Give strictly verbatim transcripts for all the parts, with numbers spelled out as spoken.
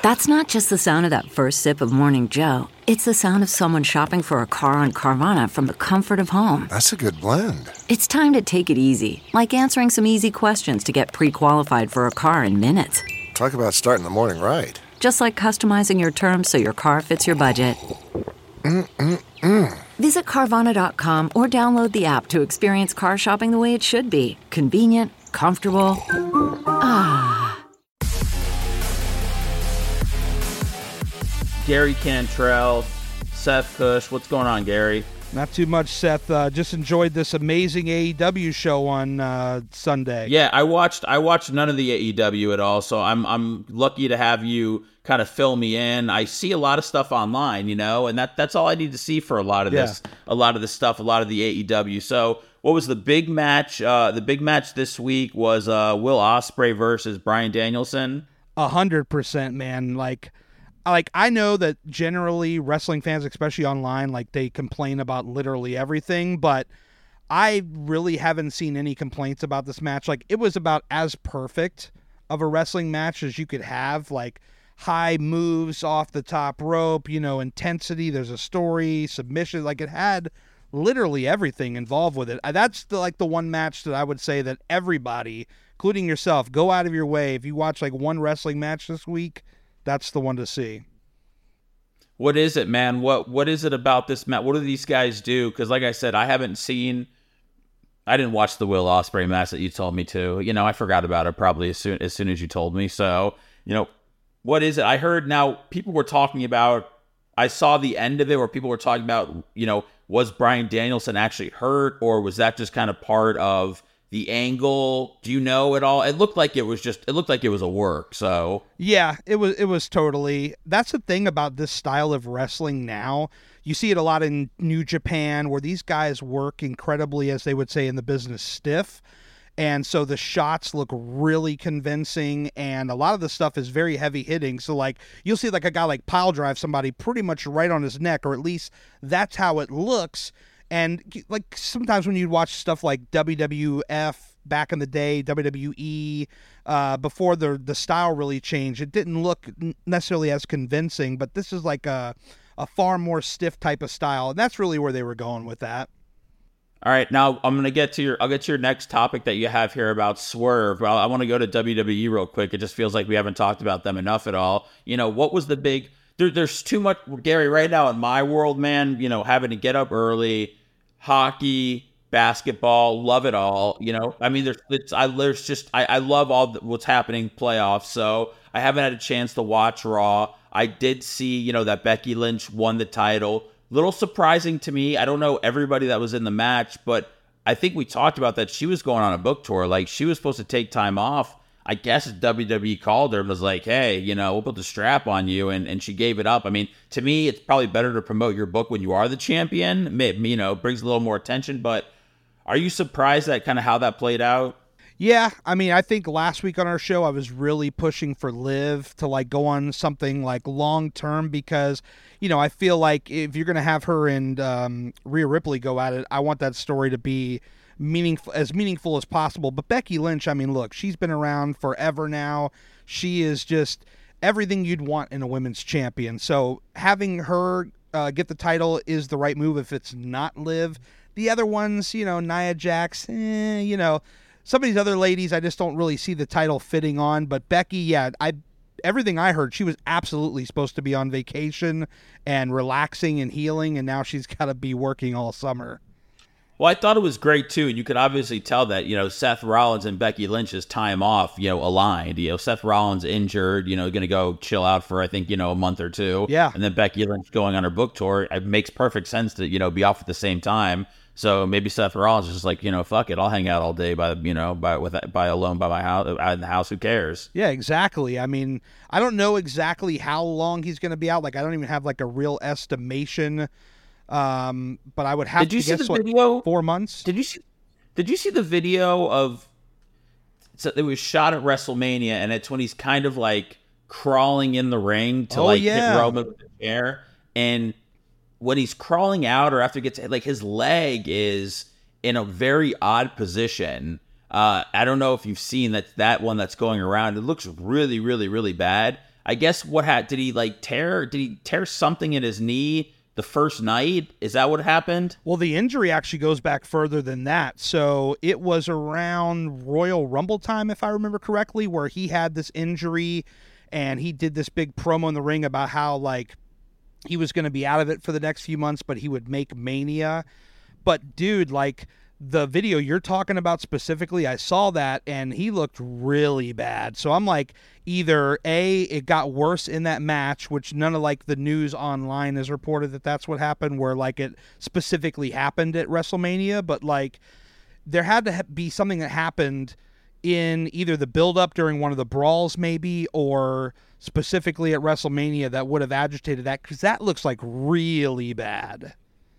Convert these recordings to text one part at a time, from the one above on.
That's not just the sound of that first sip of Morning Joe. It's the sound of someone shopping for a car on Carvana from the comfort of home. That's a good blend. It's time to take it easy, like answering some easy questions to get pre-qualified for a car in minutes. Talk about starting the morning right. Just like customizing your terms so your car fits your budget. Mm-mm-mm. Visit Carvana dot com or download the app to experience car shopping the way it should be. Convenient, comfortable. Ah. Gary Cantrell, Seth Cush. What's going on, Gary? Not too much, Seth. Uh, just enjoyed this amazing A E W show on uh, Sunday. Yeah, I watched. I watched none of the A E W at all, so I'm I'm lucky to have you kind of fill me in. I see a lot of stuff online, you know, and that that's all I need to see for a lot of this, yeah. a lot of this stuff, a lot of the A E W. So, what was the big match? Uh, the big match this week was uh, Will Ospreay versus Bryan Danielson. A hundred percent, man. Like. Like, I know that generally wrestling fans, especially online, like, they complain about literally everything, but I really haven't seen any complaints about this match. Like, it was about as perfect of a wrestling match as you could have. Like, high moves off the top rope, you know, intensity, there's a story, submission. Like, it had literally everything involved with it. That's, the, like, the one match that I would say that everybody, including yourself, go out of your way. If you watch, like, one wrestling match this week, that's the one to see. What is it, man? What What is it about this match? What do these guys do? Because, like I said, I haven't seen... I didn't watch the Will Ospreay match that you told me to. You know, I forgot about it probably as soon as soon as you told me. So, you know, what is it? I heard now people were talking about... I saw the end of it where people were talking about, you know, was Bryan Danielson actually hurt? Or was that just kind of part of... the angle? Do you know at all? It looked like it was just, it looked like it was a work, so. Yeah, it was, it was totally. That's the thing about this style of wrestling now. You see it a lot in New Japan where these guys work incredibly, as they would say in the business, stiff. And so the shots look really convincing and a lot of the stuff is very heavy hitting. So like you'll see like a guy like pile drive somebody pretty much right on his neck, or at least that's how it looks. And like sometimes when you'd watch stuff like W W F back in the day, W W E, uh, before the the style really changed, it didn't look necessarily as convincing. But this is like a a far more stiff type of style, and that's really where they were going with that. All right, now I'm gonna get to your I'll get to your next topic that you have here about Swerve. Well, I want to go to W W E real quick. It just feels like we haven't talked about them enough at all. You know, what was the big? There, there's too much, Gary. Right now in my world, man, you know, having to get up early. Hockey, basketball, love it all. You know, I mean, there's, it's, I, there's just, I, I love all the, what's happening playoffs. So I haven't had a chance to watch Raw. I did see, you know, that Becky Lynch won the title. Little surprising to me. I don't know everybody that was in the match, but I think we talked about that. She was going on a book tour. Like, she was supposed to take time off. I guess W W E called her and was like, hey, you know, we'll put the strap on you. And, and she gave it up. I mean, to me, it's probably better to promote your book when you are the champion. You know, brings a little more attention. But are you surprised at kind of how that played out? Yeah, I mean, I think last week on our show, I was really pushing for Liv to like go on something like long term because, you know, I feel like if you're going to have her and um, Rhea Ripley go at it, I want that story to be meaningful, as meaningful as possible. But Becky Lynch, I mean, look, she's been around forever now. She is just everything you'd want in a women's champion. So having her uh, get the title is the right move if it's not Liv. The other ones, you know, Nia Jax, eh, you know, some of these other ladies, I just don't really see the title fitting on. But Becky, yeah, I everything I heard, she was absolutely supposed to be on vacation and relaxing and healing, and now she's got to be working all summer. Well, I thought it was great, too, and you could obviously tell that, you know, Seth Rollins and Becky Lynch's time off, you know, aligned. You know, Seth Rollins injured, you know, going to go chill out for, I think, you know, a month or two. Yeah. And then Becky Lynch going on her book tour. It makes perfect sense to, you know, be off at the same time. So maybe Seth Rollins is just like, you know, fuck it, I'll hang out all day by, you know, by with by alone by my house in the house. Who cares? Yeah, exactly. I mean, I don't know exactly how long he's going to be out. Like, I don't even have like a real estimation. Um, but I would have did you to see guess the what, video? four months. Did you see? Did you see the video of? So it was shot at WrestleMania, and it's when he's kind of like crawling in the ring to oh, like yeah. hit Roman with the chair, and when he's crawling out or after he gets like his leg is in a very odd position. Uh, I don't know if you've seen that that one that's going around. It looks really, really, really bad. I guess what had did he like tear? Did he tear something in his knee the first night? Is that what happened? Well, the injury actually goes back further than that. So it was around Royal Rumble time, if I remember correctly, where he had this injury and he did this big promo in the ring about how like he was going to be out of it for the next few months, but he would make Mania. But dude, like the video you're talking about specifically, I saw that and he looked really bad. So I'm like, either A, it got worse in that match, which none of like the news online has reported that that's what happened, where like it specifically happened at WrestleMania, but like there had to be something that happened in either the build-up during one of the brawls maybe, or specifically at WrestleMania that would have agitated that, because that looks like really bad.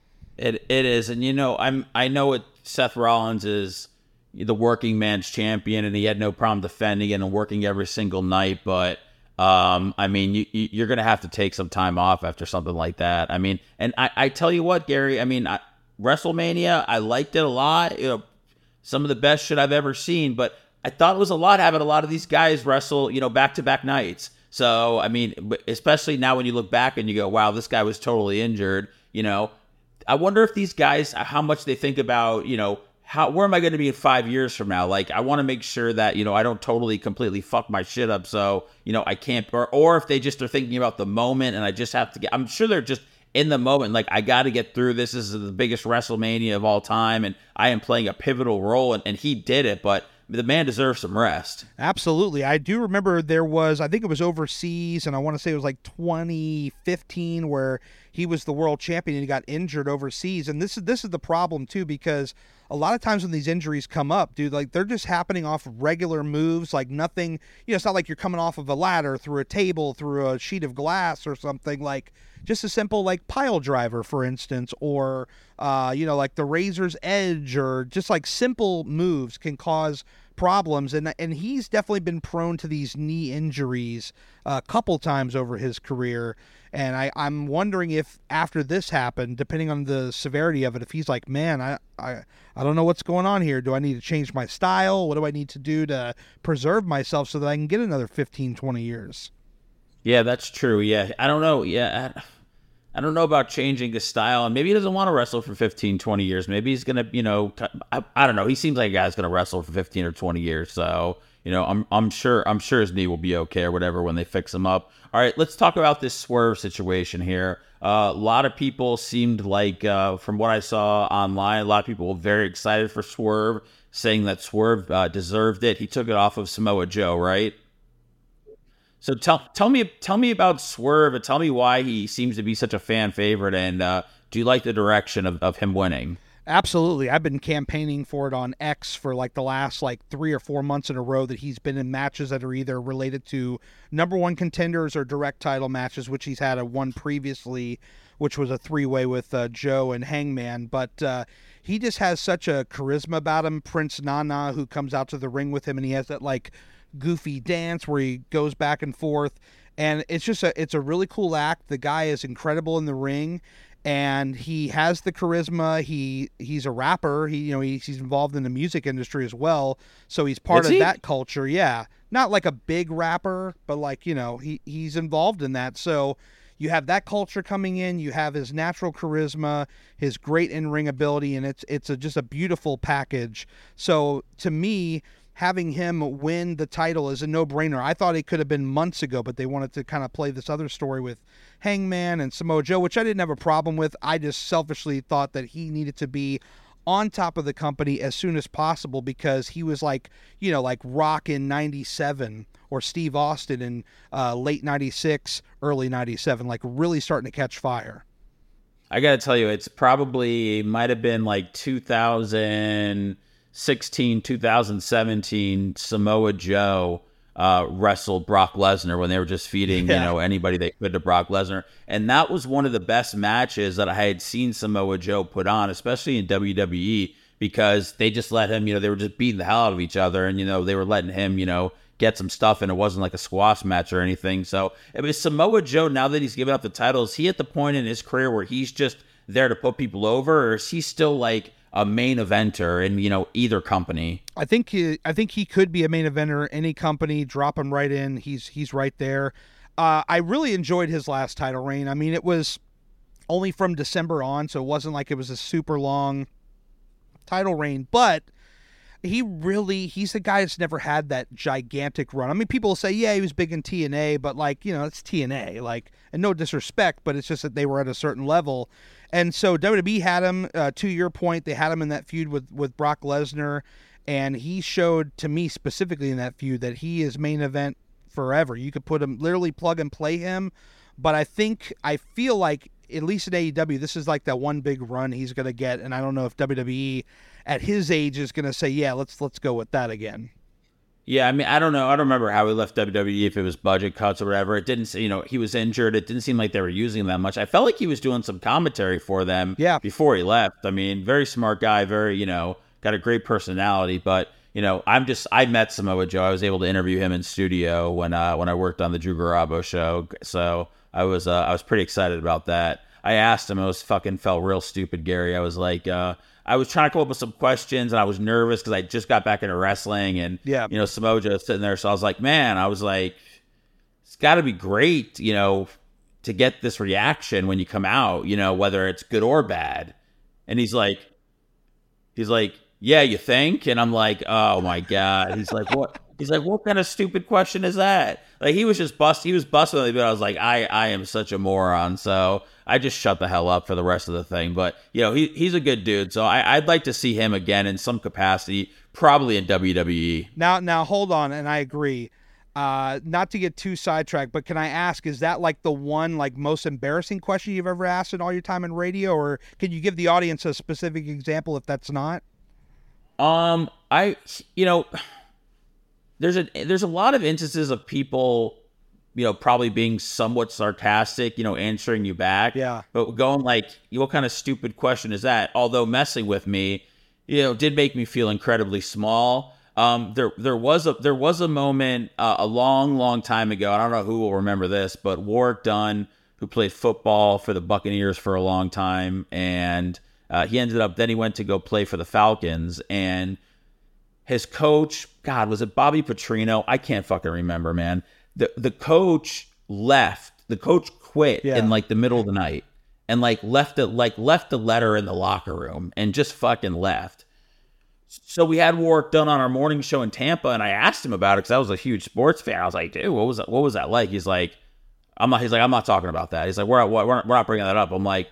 It it is, and you know, I'm I know it. Seth Rollins is the working man's champion, and he had no problem defending it and working every single night. But um, I mean, you, you're going to have to take some time off after something like that. I mean, and I, I tell you what, Gary. I mean, I, WrestleMania, I liked it a lot. You know, some of the best shit I've ever seen. But I thought it was a lot having a lot of these guys wrestle, you know, back to back nights. So I mean, especially now when you look back and you go, wow, this guy was totally injured. You know. I wonder if these guys, how much they think about, you know, how where am I going to be in five years from now? Like, I want to make sure that, you know, I don't totally completely fuck my shit up. So, you know, I can't, or, or if they just are thinking about the moment and I just have to get, I'm sure they're just in the moment. Like, I got to get through this. This is the biggest WrestleMania of all time. And I am playing a pivotal role. And, and he did it. But the man deserves some rest. Absolutely. I do remember there was, I think it was overseas, and I want to say it was like twenty fifteen, where he was the world champion and he got injured overseas. And this is this is the problem too, because a lot of times when these injuries come up, dude, like they're just happening off regular moves, like nothing, you know, it's not like you're coming off of a ladder, through a table, through a sheet of glass or something, like just a simple like pile driver, for instance, or, uh, you know, like the razor's edge, or just like simple moves can cause problems. And and he's definitely been prone to these knee injuries a couple times over his career. And I, I'm wondering if after this happened, depending on the severity of it, if he's like, man, I, I, I don't know what's going on here. Do I need to change my style? What do I need to do to preserve myself so that I can get another fifteen, twenty years? Yeah, that's true. Yeah, I don't know. Yeah, I, I don't know about changing his style. And maybe he doesn't want to wrestle for fifteen, twenty years. Maybe he's going to, you know, I, I don't know. He seems like a guy's going to wrestle for fifteen or twenty years. So, you know, I'm I'm sure I'm sure his knee will be okay or whatever when they fix him up. All right, let's talk about this Swerve situation here. Uh, a lot of people seemed like, uh, from what I saw online, a lot of people were very excited for Swerve, saying that Swerve uh, deserved it. He took it off of Samoa Joe, right? So tell tell me tell me about Swerve and tell me why he seems to be such a fan favorite, and uh, do you like the direction of, of him winning? Absolutely. I've been campaigning for it on X for like the last like three or four months in a row, that he's been in matches that are either related to number one contenders or direct title matches, which he's had a one previously, which was a three-way with uh, Joe and Hangman. But uh, he just has such a charisma about him. Prince Nana, who comes out to the ring with him, and he has that like goofy dance where he goes back and forth. And it's just a, it's a really cool act. The guy is incredible in the ring. And he has the charisma. He he's a rapper. He you know he, he's involved in the music industry as well. So he's part Is of he? that culture. Yeah, not like a big rapper, but like you know he he's involved in that. So you have that culture coming in. You have his natural charisma, his great in-ring ability, and it's it's a, just a beautiful package. So to me, having him win the title is a no-brainer. I thought it could have been months ago, but they wanted to kind of play this other story with Hangman and Samoa Joe, which I didn't have a problem with. I just selfishly thought that he needed to be on top of the company as soon as possible, because he was like, you know, like Rock in ninety-seven or Steve Austin in uh, late ninety-six, early ninety-seven, like really starting to catch fire. I got to tell you, it's probably might have been like two thousand sixteen, two thousand seventeen, Samoa Joe uh, wrestled Brock Lesnar when they were just feeding, yeah. you know, anybody they could to Brock Lesnar. And that was one of the best matches that I had seen Samoa Joe put on, especially in W W E, because they just let him, you know, they were just beating the hell out of each other. And, you know, they were letting him, you know, get some stuff, and it wasn't like a squash match or anything. So it was Samoa Joe, now that he's given up the title, is he at the point in his career where he's just there to put people over, or is he still like a main eventer in, you know, either company? I think he, I think he could be a main eventer, any company, drop him right in. He's he's right there. Uh, I really enjoyed his last title reign. I mean, it was only from December on, so it wasn't like it was a super long title reign, but he really, he's the guy that's never had that gigantic run. I mean, people will say, yeah, he was big in T N A, but like, you know, it's T N A, like, and no disrespect, but it's just that they were at a certain level. And so W W E had him, uh, to your point, they had him in that feud with, with Brock Lesnar, and he showed to me specifically in that feud that he is main event forever. You could put him, literally plug and play him, but I think, I feel like, at least in A E W, this is like that one big run he's going to get, and I don't know if W W E at his age is going to say, yeah, let's let's go with that again. Yeah, I mean, I don't know. I don't remember how he left W W E, if it was budget cuts or whatever. It didn't, you know, he was injured. It didn't seem like they were using him that much. I felt like he was doing some commentary for them yeah. before he left. I mean, very smart guy, very, you know, got a great personality, but you know, I'm just, I met Samoa Joe. I was able to interview him in studio when uh, when I worked on the Drew Garabo show. So I was uh, I was pretty excited about that. I asked him, I was fucking felt real stupid, Gary. I was like, uh, I was trying to come up with some questions, and I was nervous because I just got back into wrestling, and yeah. you know, Samoa Joe was sitting there. So I was like, man, I was like, it's got to be great, you know, to get this reaction when you come out, you know, whether it's good or bad. And he's like, he's like, yeah, you think? And I'm like, oh my God. He's like, what? He's like, what kind of stupid question is that? Like, he was just bust. He was busting me, but I was like, I, I am such a moron. So I just shut the hell up for the rest of the thing. But you know, he he's a good dude. So I, I'd like to see him again in some capacity, probably in W W E. Now, now hold on, and I agree. Uh, not to get too sidetracked, but can I ask, is that like the one like most embarrassing question you've ever asked in all your time in radio, or can you give the audience a specific example if that's not? Um, I, you know, there's a there's a lot of instances of people, you know, probably being somewhat sarcastic, you know, answering you back. Yeah. But going like, what kind of stupid question is that? Although messing with me, you know, did make me feel incredibly small. Um, there there was a there was a moment uh, a long long time ago. I don't know who will remember this, but Warwick Dunn, who played football for the Buccaneers for a long time, and uh, he ended up then he went to go play for the Falcons, and his coach, God, was it Bobby Petrino? I can't fucking remember, man. The the coach left. The coach quit yeah. in like the middle of the night, and like left a like left a letter in the locker room and just fucking left. So we had Warwick Dunn on our morning show in Tampa, and I asked him about it because I was a huge sports fan. I was like, dude, what was that? What was that like? He's like, I'm not. He's like, I'm not talking about that. He's like, we're we're we're not bringing that up. I'm like,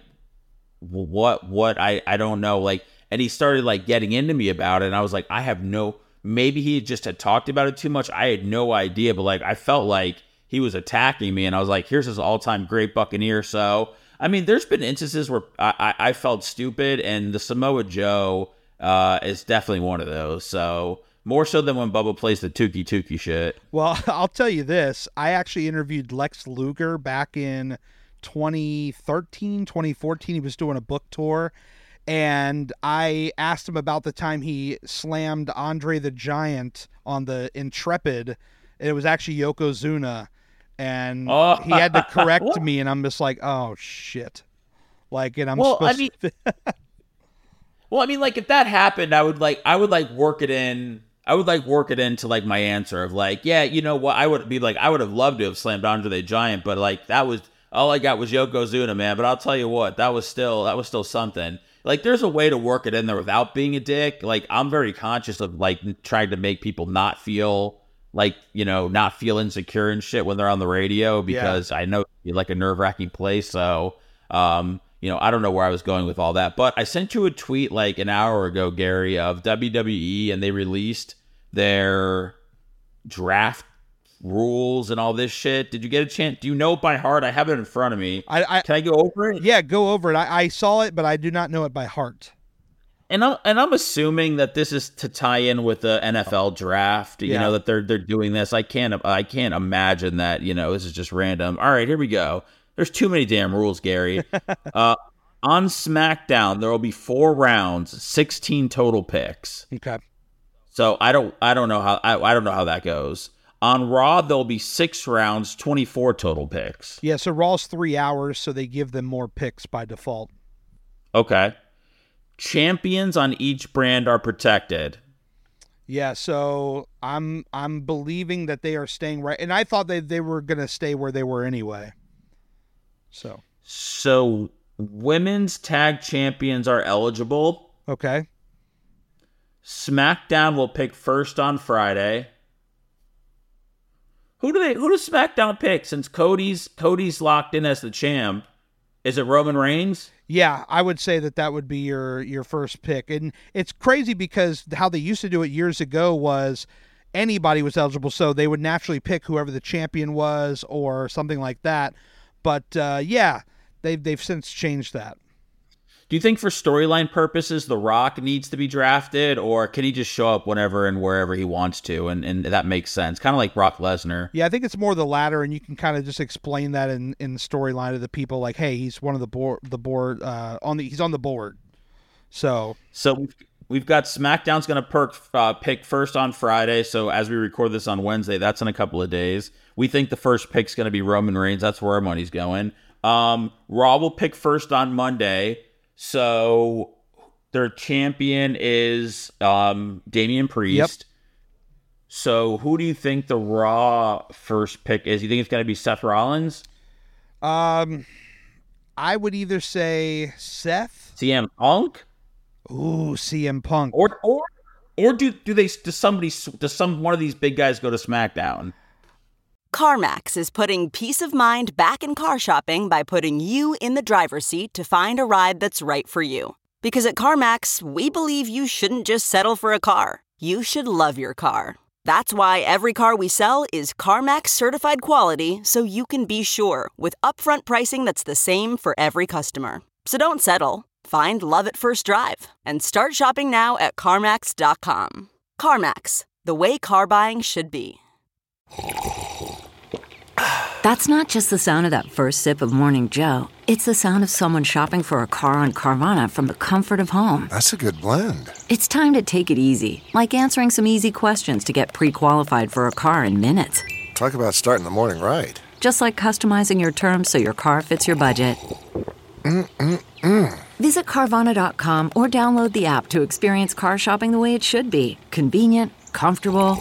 what? What? I I don't know. Like, and he started like getting into me about it, and I was like, I have no. Maybe he just had talked about it too much. I had no idea, but like, I felt like he was attacking me, and I was like, here's his all-time great Buccaneer. So I mean, there's been instances where I I, I felt stupid, and the Samoa Joe. Uh, is definitely one of those. So more so than when Bubba plays the Tukey Tukey shit. Well, I'll tell you this. I actually interviewed Lex Luger back in twenty thirteen, twenty fourteen. He was doing a book tour. And I asked him about the time he slammed Andre the Giant on the Intrepid. It was actually Yokozuna. And oh. he had to correct me. And I'm just like, oh, shit. Like, and I'm well, supposed I mean- to... Well, I mean, like, if that happened, I would, like, I would, like, work it in, I would, like, work it into, like, my answer of, like, yeah, you know what, I would be, like, I would have loved to have slammed Andre the Giant, but, like, that was, all I got was Yokozuna, man, but I'll tell you what, that was still, that was still something. Like, there's a way to work it in there without being a dick. Like, I'm very conscious of, like, trying to make people not feel, like, you know, not feel insecure and shit when they're on the radio, because yeah. I know you're, like, a nerve-wracking place, so, um... you know, I don't know where I was going with all that, but I sent you a tweet like an hour ago, Gary, of W W E, and they released their draft rules and all this shit. Did you get a chance? Do you know it by heart? I have it in front of me. I, I Can I go over it? Yeah, go over it. I, I saw it, but I do not know it by heart. And I'm and I'm assuming that this is to tie in with the N F L draft. You yeah. know that they're they're doing this. I can't I can't imagine that. You know, this is just random. All right, here we go. There's too many damn rules, Gary. uh, on SmackDown, there will be four rounds, sixteen total picks. Okay. So I don't, I don't know how, I, I don't know how that goes. On Raw, there'll be six rounds, twenty-four total picks. Yeah. So Raw's three hours, so they give them more picks by default. Okay. Champions on each brand are protected. Yeah, so I'm I'm believing that they are staying right, and I thought they they were gonna stay where they were anyway. So So women's tag champions are eligible. okay, SmackDown will pick first on Friday. Who do they? Who does SmackDown pick? Since Cody's Cody's locked in as the champ, is it Roman Reigns? yeah, I would say that that would be your your first pick, and it's crazy because how they used to do it years ago was anybody was eligible, so they would naturally pick whoever the champion was or something like that. But uh, yeah, they've they've since changed that. Do you think for storyline purposes, The Rock needs to be drafted, or can he just show up whenever and wherever he wants to, and, and that makes sense? Kind of like Brock Lesnar. Yeah, I think it's more the latter, and you can kind of just explain that in, in the storyline to the people, like, hey, he's one of the board, the board uh, on the he's on the board. So, so we've, we've got SmackDown's going to perk uh, pick first on Friday. So as we record this on Wednesday, that's in a couple of days. We think the first pick's going to be Roman Reigns. That's where our money's going. Um, Raw will pick first on Monday. So their champion is um, Damian Priest. Yep. So who do you think the Raw first pick is? You think it's going to be Seth Rollins? um, I would either say Seth. C M Punk? Ooh, C M Punk. Or or or do do they does somebody does some one of these big guys go to SmackDown? CarMax is putting peace of mind back in car shopping by putting you in the driver's seat to find a ride that's right for you. Because at CarMax, we believe you shouldn't just settle for a car. You should love your car. That's why every car we sell is CarMax certified quality, so you can be sure with upfront pricing that's the same for every customer. So don't settle. Find love at first drive and start shopping now at CarMax dot com. CarMax, the way car buying should be. That's not just the sound of that first sip of Morning Joe. It's the sound of someone shopping for a car on Carvana from the comfort of home. That's a good blend. It's time to take it easy, like answering some easy questions to get pre-qualified for a car in minutes. Talk about starting the morning right. Just like customizing your terms so your car fits your budget. Mm-mm-mm. Visit Carvana dot com or download the app to experience car shopping the way it should be. Convenient, comfortable.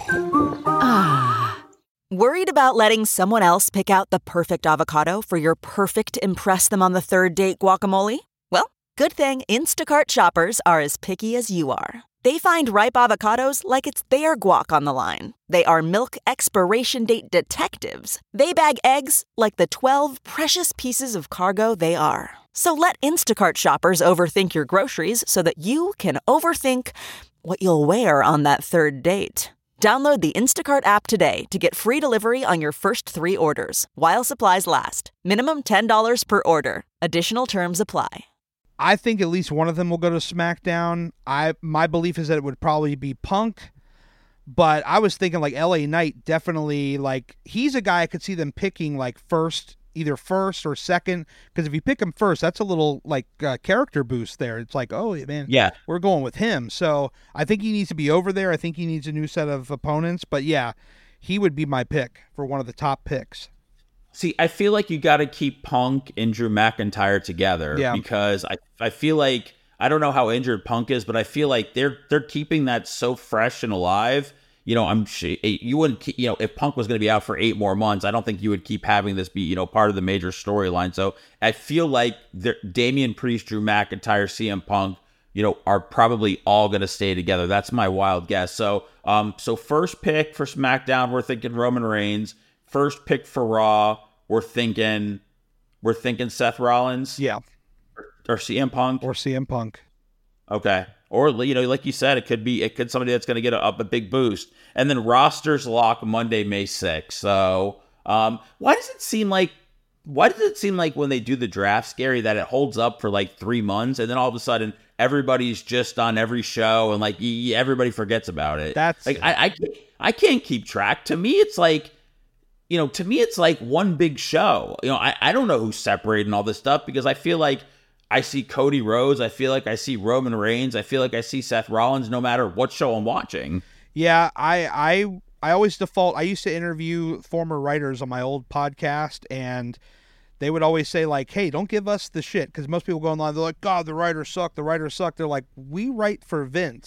Ah. Worried about letting someone else pick out the perfect avocado for your perfect impress them on the third date guacamole? Well, good thing Instacart shoppers are as picky as you are. They find ripe avocados like it's their guac on the line. They are milk expiration date detectives. They bag eggs like the twelve precious pieces of cargo they are. So let Instacart shoppers overthink your groceries so that you can overthink what you'll wear on that third date. Download the Instacart app today to get free delivery on your first three orders, while supplies last. Minimum ten dollars per order. Additional terms apply. I think at least one of them will go to SmackDown. I my belief is that it would probably be Punk, but I was thinking like L A Knight definitely, like, he's a guy I could see them picking like first, either first or second, because if you pick him first, that's a little like uh, character boost there. It's like, oh man, Yeah. we're going with him. So I think he needs to be over there. I think he needs a new set of opponents, but yeah, he would be my pick for one of the top picks. See, I feel like you got to keep Punk and Drew McIntyre together Yeah. because I, I feel like I don't know how injured Punk is, but I feel like they're they're keeping that so fresh and alive. You know, I'm you wouldn't keep, you know, if Punk was going to be out for eight more months, I don't think you would keep having this be, you know, part of the major storyline. So I feel like Damian Priest, Drew McIntyre, C M Punk, you know, are probably all going to stay together. That's my wild guess. So, um, so first pick for SmackDown, we're thinking Roman Reigns. First pick for Raw, we're thinking, we're thinking Seth Rollins. Yeah, or, or C M Punk, or C M Punk. Okay. Or, you know, like you said, it could be, it could somebody that's going to get a, a big boost. And then rosters lock Monday, May sixth. So, um, why does it seem like, why does it seem like when they do the draft, Scary, that it holds up for like three months and then all of a sudden everybody's just on every show and like everybody forgets about it? That's like, I, I, can't, I can't keep track. To me, it's like, you know, to me, it's like one big show. You know, I, I don't know who's separating all this stuff because I feel like I see Cody Rhodes. I feel like I see Roman Reigns. I feel like I see Seth Rollins no matter what show I'm watching. Yeah, I I I always default. I used to interview former writers on my old podcast, and they would always say like, hey, don't give us the shit, because most people go online, they're like, God, the writers suck, the writers suck. They're like, we write for Vince,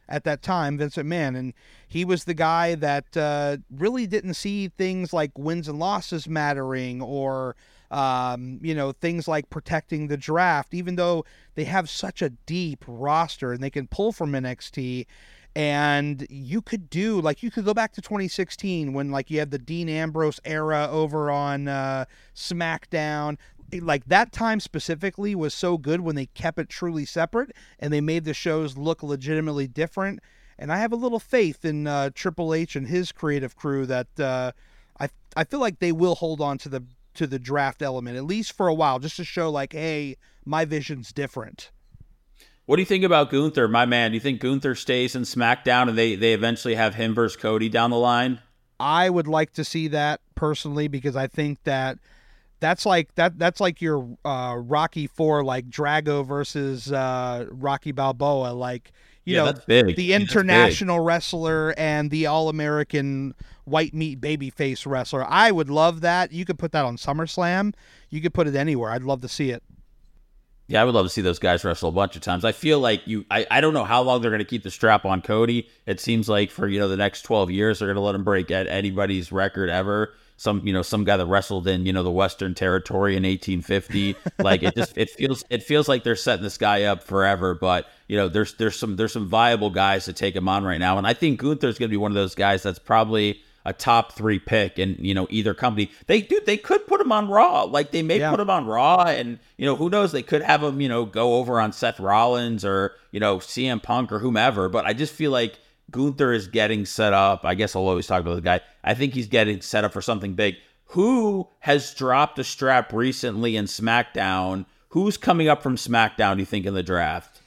at that time, Vince McMahon. And he was the guy that uh, really didn't see things like wins and losses mattering, or, um, you know, things like protecting the draft, even though they have such a deep roster and they can pull from N X T. And you could do, like, you could go back to twenty sixteen when, like, you had the Dean Ambrose era over on uh, SmackDown. Like, that time specifically was so good when they kept it truly separate and they made the shows look legitimately different. And I have a little faith in uh, Triple H and his creative crew that uh, I I feel like they will hold on to the to the draft element, at least for a while, just to show, like, hey, my vision's different. What do you think about Gunther, my man? Do you think Gunther stays in SmackDown and they, they eventually have him versus Cody down the line? I would like to see that personally, because I think that that's like that that's like your uh, Rocky Four, like Drago versus uh, Rocky Balboa, like, you yeah, know, that's big. the Yeah, international wrestler and the all-American white meat babyface wrestler. I would love that. You could put that on SummerSlam. You could put it anywhere. I'd love to see it. Yeah, I would love to see those guys wrestle a bunch of times. I feel like you, I, I don't know how long they're going to keep the strap on Cody. It seems like for, you know, the next twelve years, they're going to let him break at anybody's record ever. Some, you know, some guy that wrestled in, you know, the Western Territory in eighteen fifty. Like, it just, it feels, it feels like they're setting this guy up forever. But, you know, there's, there's some, there's some viable guys to take him on right now. And I think Gunther's going to be one of those guys that's probably a top three pick in, you know, either company. They do, they could put him on Raw. Like, they may yeah. put him on Raw, and, you know, who knows, they could have him, you know, go over on Seth Rollins or, you know, C M Punk or whomever. But I just feel like Gunther is getting set up. I guess I'll always talk about the guy. I think he's getting set up for something big. Who has dropped a strap recently in SmackDown? Who's coming up from SmackDown, do you think, in the draft?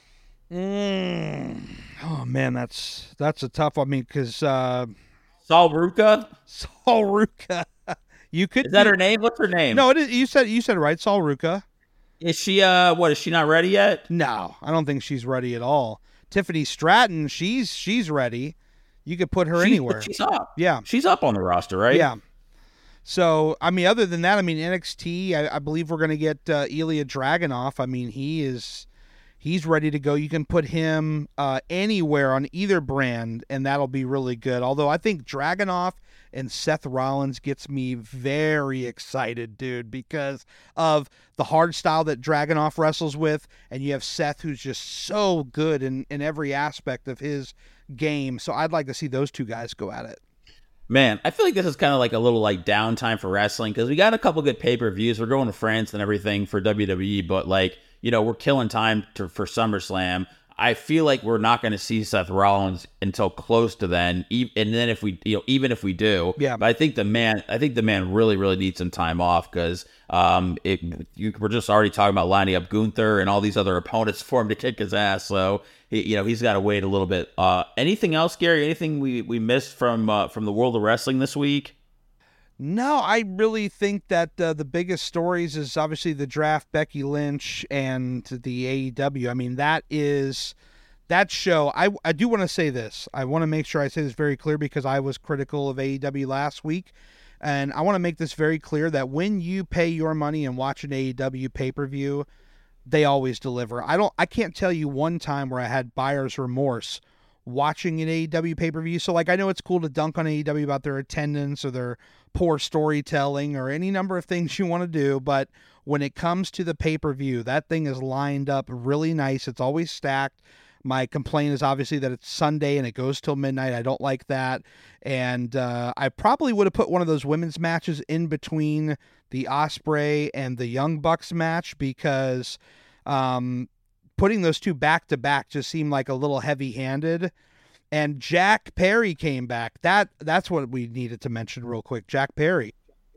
Mm. Oh, man, that's that's a tough one. I mean, because uh, Sol Ruca? Sol Ruca. You could Is that do, her name? What's her name? No, it is, you said you said it right, Sol Ruca. Is she, uh, what, is she not ready yet? No, I don't think she's ready at all. Tiffany Stratton, she's she's ready. You could put her She, anywhere. She's up. Yeah. She's up on the roster, right? Yeah. So, I mean, other than that, I mean, N X T, I, I believe we're going to get uh, Ilya Dragunov. I mean, he is, he's ready to go. You can put him uh, anywhere on either brand, and that'll be really good. Although I think Dragunov and Seth Rollins gets me very excited, dude, because of the hard style that Dragunov wrestles with, and you have Seth, who's just so good in, in every aspect of his game. So I'd like to see those two guys go at it. Man, I feel like this is kind of like a little like downtime for wrestling, because we got a couple good pay-per-views. We're going to France and everything for W W E, but like, you know, we're killing time to, for SummerSlam. I feel like we're not going to see Seth Rollins until close to then, and then if we, you know, even if we do, yeah. But I think the man, I think the man really, really needs some time off, because um, it, you, we're just already talking about lining up Gunther and all these other opponents for him to kick his ass. So he, you know, he's got to wait a little bit. Uh, anything else, Gary? Anything we we missed from uh, from the world of wrestling this week? No, I really think that uh, the biggest stories is obviously the draft, Becky Lynch, and the A E W. I mean, that is that show. I, I do want to say this. I want to make sure I say this very clear, because I was critical of A E W last week. And I want to make this very clear that when you pay your money and watch an A E W pay-per-view, they always deliver. I don't. I can't tell you one time where I had buyer's remorse watching an A E W pay-per-view. So, like, I know it's cool to dunk on A E W about their attendance or their poor storytelling or any number of things you want to do, but when it comes to the pay-per-view, that thing is lined up really nice. It's always stacked. My complaint is obviously that it's Sunday and it goes till midnight. I don't like that. And uh, I probably would have put one of those women's matches in between the Ospreay and the Young Bucks match, because um, putting those two back to back just seemed like a little heavy-handed. And Jack Perry came back. That that's what we needed to mention real quick. Jack Perry.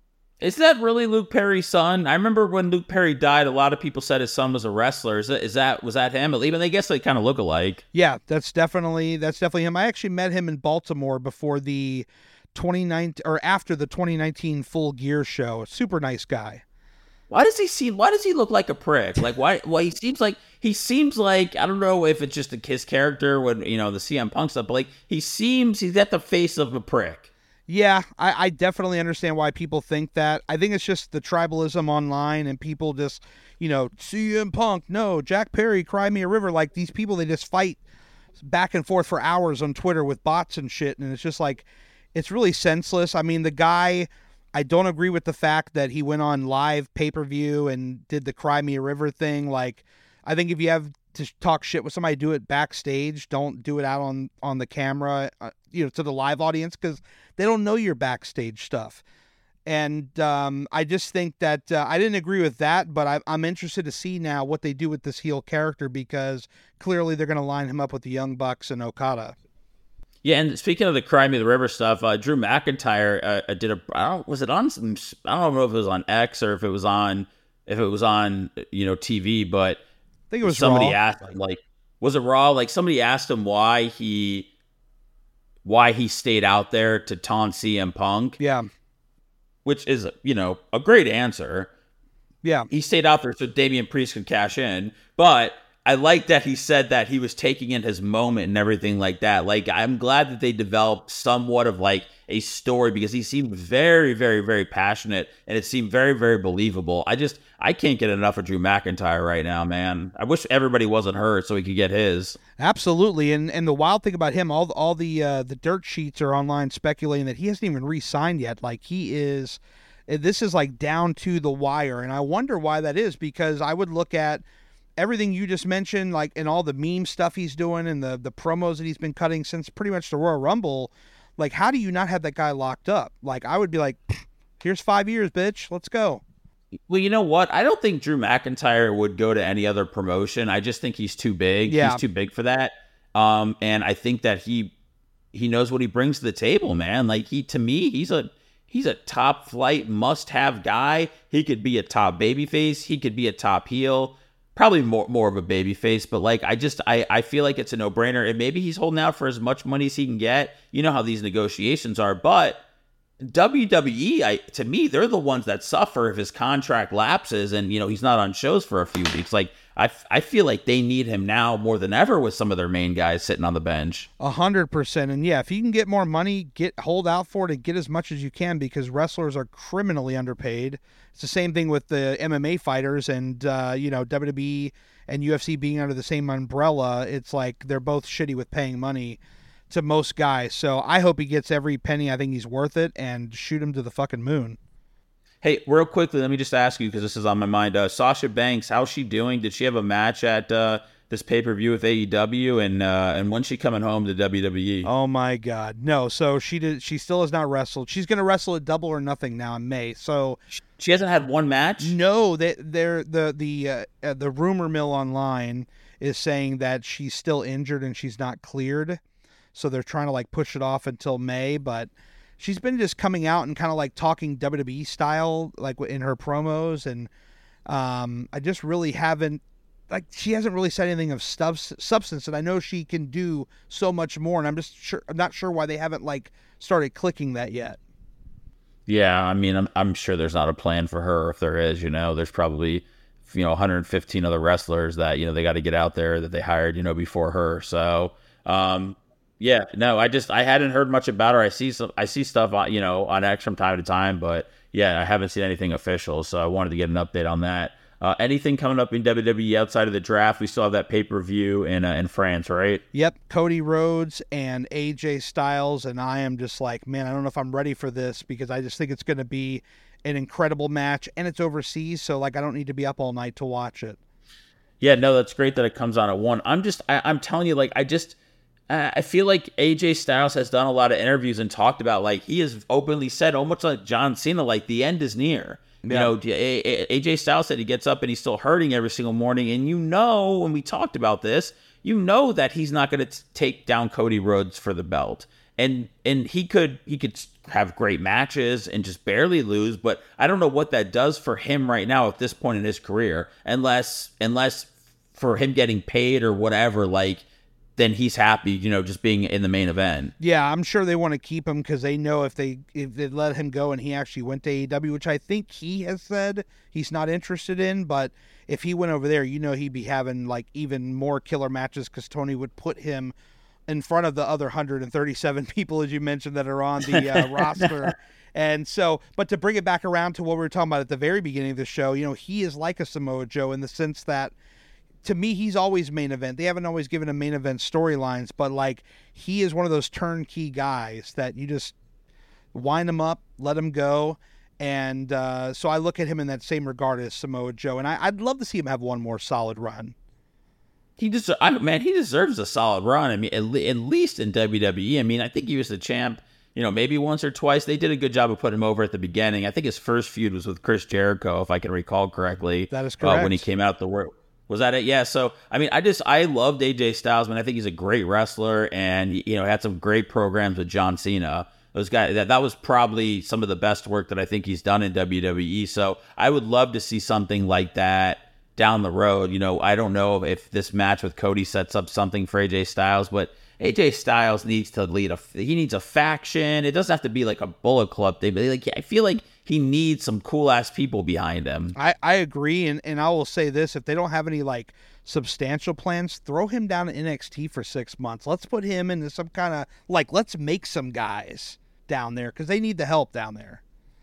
Is that really Luke Perry's son? I remember when Luke Perry died, a lot of people said his son was a wrestler. Is that, is that was that him? Even I guess they kind of look alike. Yeah, that's definitely that's definitely him. I actually met him in Baltimore before the twenty nineteen or after the twenty nineteen Full Gear show. A super nice guy. Why does he seem? Why does he look like a prick? Like why? Well, he seems like he seems like I don't know if it's just a his character when you know the C M Punk stuff, but like he seems he's got the face of a prick. Yeah, I, I definitely understand why people think that. I think it's just the tribalism online and people just, you know, C M Punk, no, Jack Perry, Cry Me a River. Like these people, they just fight back and forth for hours on Twitter with bots and shit, and it's just like, it's really senseless. I mean, the guy, I don't agree with the fact that he went on live pay-per-view and did the Cry Me a River thing. Like, I think if you have to talk shit with somebody, do it backstage. Don't do it out on, on the camera, uh, you know, to the live audience, because they don't know your backstage stuff. And um, I just think that uh, I didn't agree with that, but I, I'm interested to see now what they do with this heel character, because clearly they're going to line him up with the Young Bucks and Okada. Yeah, and speaking of the Cry Me the River stuff, uh, Drew McIntyre uh, did a. I don't, was it on? Some, I don't know if it was on X or if it was on, if it was on, you know, T V. But I think it was somebody Raw. asked him, like, was it Raw? Like somebody asked him why he, why he stayed out there to taunt C M Punk. Yeah. Which is, you know, a great answer. Yeah. He stayed out there so Damian Priest could cash in. But I like that he said that he was taking in his moment and everything like that. Like, I'm glad that they developed somewhat of like a story, because he seemed very, very, very passionate, and it seemed very, very believable. I just, I can't get enough of Drew McIntyre right now, man. I wish everybody wasn't hurt so he could get his. Absolutely. And and the wild thing about him, all, all the uh, the dirt sheets are online speculating that he hasn't even re-signed yet. Like, he is, this is like down to the wire. And I wonder why that is, because I would look at everything you just mentioned, like, and all the meme stuff he's doing and the, the promos that he's been cutting since pretty much the Royal Rumble. Like, how do you not have that guy locked up? Like, I would be like, here's five years, bitch. Let's go. Well, you know what? I don't think Drew McIntyre would go to any other promotion. I just think he's too big. Yeah. He's too big for that. Um, and I think that he he knows what he brings to the table, man. Like, he, to me, he's a he's a top flight must have guy. He could be a top babyface. He could be a top heel. Probably more more of a baby face, but like I just I, I feel like it's a no-brainer. And maybe he's holding out for as much money as he can get. You know how these negotiations are, but W W E, I, to me, they're the ones that suffer if his contract lapses and, you know, he's not on shows for a few weeks. Like, I, I feel like they need him now more than ever with some of their main guys sitting on the bench. A hundred percent. And yeah, if you can get more money, get hold out for it and get as much as you can, because wrestlers are criminally underpaid. It's the same thing with the M M A fighters, and, uh, you know, W W E and U F C being under the same umbrella. It's like they're both shitty with paying money to most guys. So I hope he gets every penny. I think he's worth it, and shoot him to the fucking moon. Hey, real quickly, let me just ask you, because this is on my mind. Uh, Sasha Banks, how's she doing? Did she have a match at uh, this pay-per-view with A E W? And uh, and when's she coming home to W W E? Oh, my God. No, so she did. She still has not wrestled. She's going to wrestle at Double or Nothing now in May. So She hasn't had one match? no, they, they're, the, the, uh, uh, the rumor mill online is saying that she's still injured and she's not cleared. So they're trying to like push it off until May, but she's been just coming out and kind of like talking W W E style, like in her promos. And um, I just really haven't, like, she hasn't really said anything of stuff, substance. And I know she can do so much more. And I'm just sure, I'm not sure why they haven't like started clicking that yet. Yeah, I mean, I'm I'm sure there's not a plan for her. If there is, you know, there's probably, you know, one hundred fifteen other wrestlers that, you know, they got to get out there that they hired, you know, before her. So, um, yeah, no, I just I hadn't heard much about her. I see some, I see stuff on, you know, on X from time to time, but yeah, I haven't seen anything official. So I wanted to get an update on that. Uh, anything coming up in W W E outside of the draft? We still have that pay per view in uh, in France, right? Yep, Cody Rhodes and A J Styles, and I am just like, man, I don't know if I'm ready for this, because I just think it's going to be an incredible match, and it's overseas, so like I don't need to be up all night to watch it. Yeah, no, that's great that it comes on at one. I'm just, I, I'm telling you, like, I just. I feel like A J Styles has done a lot of interviews and talked about, like, he has openly said, almost like John Cena, like, the end is near. Yeah. You know, A J Styles said he gets up and he's still hurting every single morning. And you know, when we talked about this, you know that he's not going to take down Cody Rhodes for the belt. And and he could he could have great matches and just barely lose, but I don't know what that does for him right now at this point in his career, unless unless for him getting paid or whatever, like, then he's happy, you know, just being in the main event. Yeah, I'm sure they want to keep him because they know if they if they let him go and he actually went to A E W, which I think he has said he's not interested in, but if he went over there, you know, he'd be having like even more killer matches because Tony would put him in front of the other one hundred thirty-seven people, as you mentioned, that are on the uh, roster. And so, but to bring it back around to what we were talking about at the very beginning of the show, you know, he is like a Samoa Joe in the sense that to me, he's always main event. They haven't always given him main event storylines, but like he is one of those turnkey guys that you just wind him up, let him go. And uh, so I look at him in that same regard as Samoa Joe, and I, I'd love to see him have one more solid run. He deserves, I man, he deserves a solid run. I mean, at, le- at least in W W E. I mean, I think he was the champ, you know, maybe once or twice. They did a good job of putting him over at the beginning. I think his first feud was with Chris Jericho, if I can recall correctly. That is correct. Uh, when he came out the world. Was that it? Yeah. So, I mean, I just, I loved A J Styles, man. I think he's a great wrestler and, you know, had some great programs with John Cena. Those guys, that, that was probably some of the best work that I think he's done in W W E. So I would love to see something like that down the road. You know, I don't know if this match with Cody sets up something for A J Styles, but A J Styles needs to lead a, he needs a faction. It doesn't have to be like a Bullet Club thing, but like, I feel like he needs some cool ass people behind him. I, I agree. And, and I will say this, if they don't have any like substantial plans, throw him down to N X T for six months. Let's put him into some kind of like, let's make some guys down there because they need the help down there.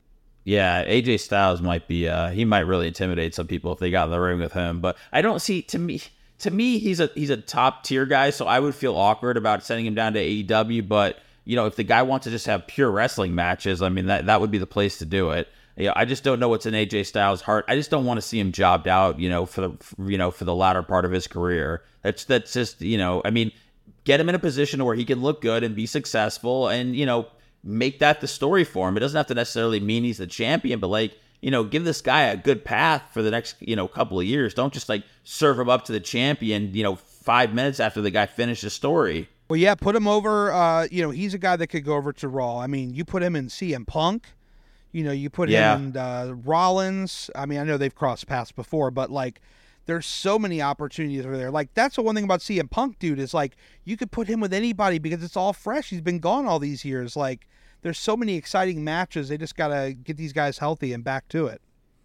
Yeah, A J Styles might be, uh, he might really intimidate some people if they got in the ring with him. But I don't see, to me, to me, he's a he's a top tier guy, so I would feel awkward about sending him down to A E W. But you know, if the guy wants to just have pure wrestling matches, I mean, that that would be the place to do it. Yeah, I just don't know what's in A J Styles' heart. I just don't want to see him jobbed out, you know, for the you know for the latter part of his career. That's that's just you know, I mean, get him in a position where he can look good and be successful, and you know. Make that the story for him. It doesn't have to necessarily mean he's the champion, but like, you know, give this guy a good path for the next, you know, couple of years. Don't just like serve him up to the champion, you know, five minutes after the guy finished his story. Well, yeah, put him over. Uh, you know, he's a guy that could go over to Raw. I mean, you put him in C M Punk. You know, you put yeah. him in uh, Rollins. I mean, I know they've crossed paths before, but like, there's so many opportunities over there. Like, that's the one thing about C M Punk, dude, is like, you could put him with anybody because it's all fresh. He's been gone all these years. Like, there's so many exciting matches. They just got to get these guys healthy and back to it.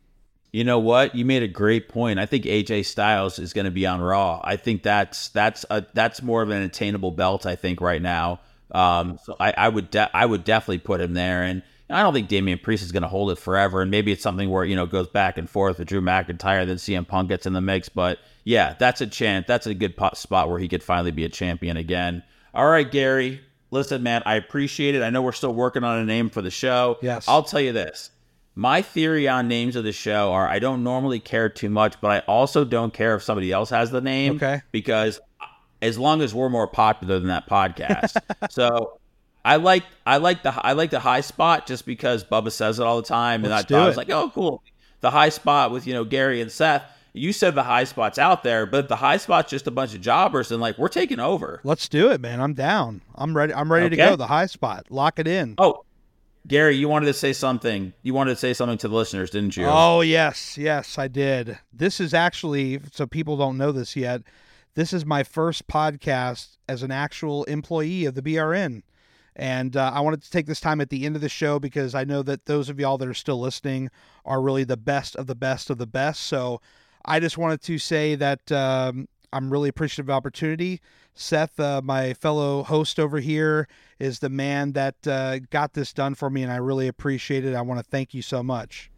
You know what? You made a great point. I think A J Styles is going to be on Raw. I think that's that's a that's more of an attainable belt, I think, right now. Um, so I, I would de- I would definitely put him there. And I don't think Damian Priest is going to hold it forever. And maybe it's something where, you know, goes back and forth with Drew McIntyre, then C M Punk gets in the mix. But yeah, that's a chance. That's a good pot spot where he could finally be a champion again. All right, Gary. Listen, man, I appreciate it. I know we're still working on a name for the show. Yes. I'll tell you this. My theory on names of the show are I don't normally care too much, but I also don't care if somebody else has the name. Okay. Because as long as we're more popular than that podcast. So I like I like the I like the high spot just because Bubba says it all the time. And Let's I, do I was it. like, oh, cool. The high spot with, you know, Gary and Seth. You said the high spot's out there, but the high spot's just a bunch of jobbers, and like we're taking over. Let's do it, man. I'm down. I'm ready. I'm ready Okay. to go. The high spot. Lock it in. Oh, Gary, you wanted to say something. You wanted to say something to the listeners, didn't you? Oh, yes. Yes, I did. This is actually, so people don't know this yet, this is my first podcast as an actual employee of the B R N. And uh, I wanted to take this time at the end of the show because I know that those of y'all that are still listening are really the best of the best of the best. So I just wanted to say that um, I'm really appreciative of the opportunity. Seth, uh, my fellow host over here, is the man that uh, got this done for me, and I really appreciate it. I want to thank you so much.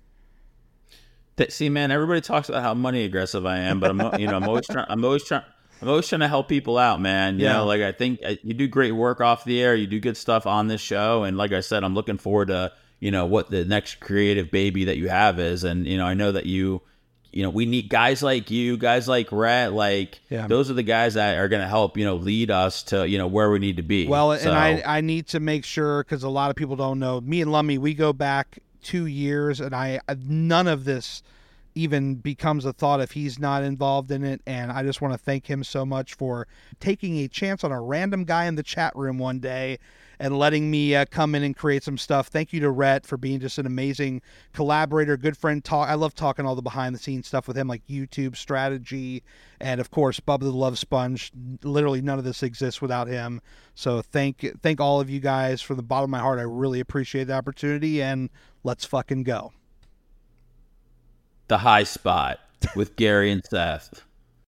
See, man, everybody talks about how money aggressive I am, but I'm, you know, I'm always trying. I'm always trying. I'm always trying to help people out, man. You Yeah. know, like I think uh, you do great work off the air. You do good stuff on this show, and like I said, I'm looking forward to you know what the next creative baby that you have is, and you know, I know that you. You know, we need guys like you, guys like Rhett, like Yeah. those are the guys that are going to help, you know, lead us to, you know, where we need to be. Well, So- and I, I need to make sure, because a lot of people don't know, me and Lummy, we go back two years, and I none of this even becomes a thought if he's not involved in it, and I just want to thank him so much for taking a chance on a random guy in the chat room one day and letting me uh, come in and create some stuff. Thank you to Rhett for being just an amazing collaborator, good friend. Talk. I love talking all the behind-the-scenes stuff with him, like YouTube strategy, and of course, Bubba the Love Sponge. Literally, none of this exists without him. So thank thank all of you guys from the bottom of my heart. I really appreciate the opportunity, and let's fucking go. The High Spot with Gary and Seth.